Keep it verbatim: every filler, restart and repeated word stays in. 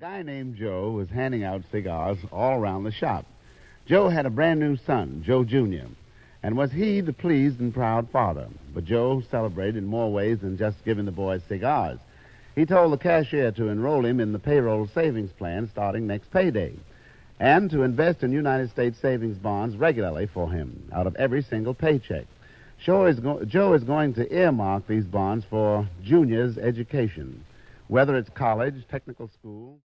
guy named Joe was handing out cigars all around the shop. Joe had a brand new son, Joe Junior, and was he the pleased and proud father. But Joe celebrated in more ways than just giving the boy cigars. He told the cashier to enroll him in the payroll savings plan starting next payday, and to invest in United States savings bonds regularly for him out of every single paycheck. Joe is, go- Joe is going to earmark these bonds for Junior's education, whether it's college, technical school.